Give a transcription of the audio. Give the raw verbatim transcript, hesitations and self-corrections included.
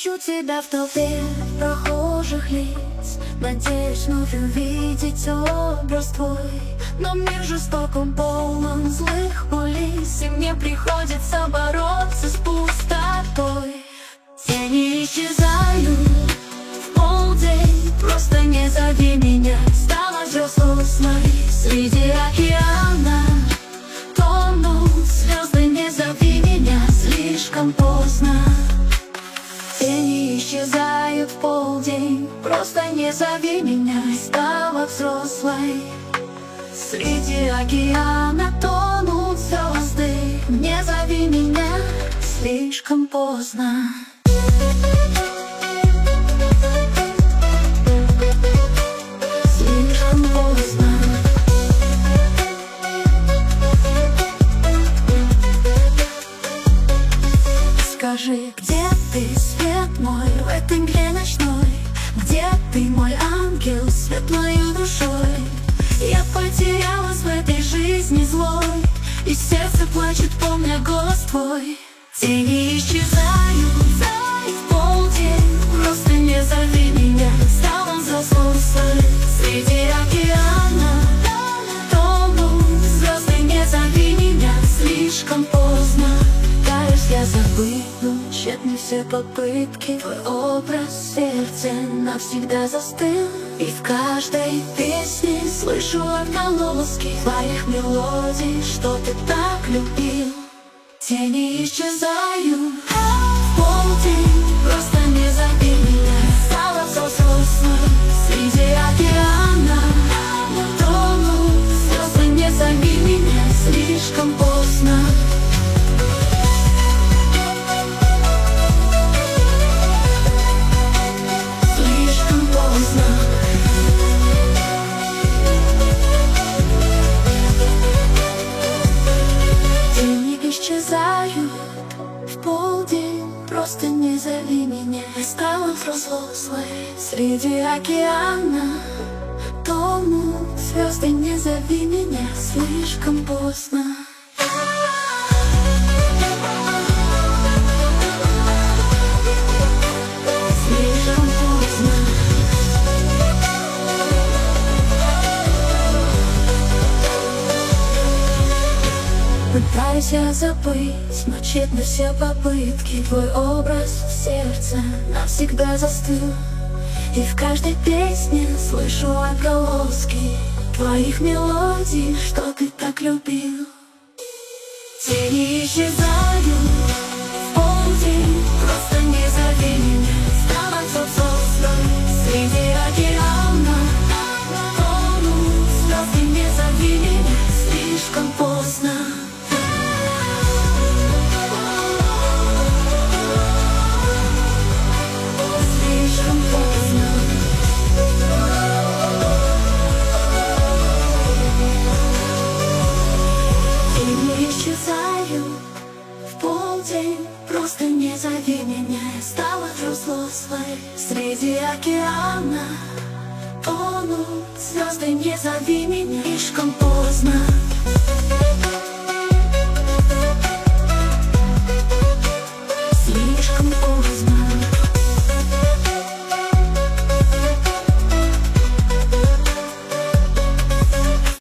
ищу тебя в толпе прохожих лиц, надеюсь вновь увидеть образ твой. Но мир жесток, он полон злых улиц, и мне приходится бороться с пустотой. Тени исчезают в полдень, просто не зови меня. Стала взрослой среди океана, тонут звезды, не зови меня, слишком поздно. Тени исчезают в полдень, просто не зови меня. Стала взрослой среди океана, тонут звезды, не зови меня, слишком поздно. Слишком поздно. Скажи, где ты, свет мой, в этой мгле ночной? Где ты, мой ангел, светлою душой? Я потерялась в этой жизни злой, и сердце плачет, помня голос твой. Тени исчезают в полдень, просто не зови меня. Стала взрослой среди океана, тонут звезды, не зови меня, слишком поздно. Каюсь, я забыла, тщетны все попытки. Твой образ в сердце навсегда застыл, и в каждой песне слышу отголоски твоих мелодий, что ты так любил. Тени исчезают в полдень, просто не зови меня. Стала взрослой среди океана, тонут звезды, не зови меня, слишком поздно. Слишком поздно. Тени исчезают в полдень, просто не зови меня. Стала взрослой среди океана, тонут звезды, не зови меня, слишком поздно. Слишком поздно. Пытаюсь я забыть, но тщетны все попытки. Твой образ в сердце навсегда застыл, и в каждой песне слышу отголоски твоих мелодий, что ты так любил. Тени исчезают в полдень, просто не зови меня. Стала взрослой среди океана, тонут звезды, не зови меня, слишком поздно. Слишком поздно. Тени исчезают в полдень, просто не зови меня. Стала взрослой среди океана, тонут звезды, не зови меня, слишком поздно.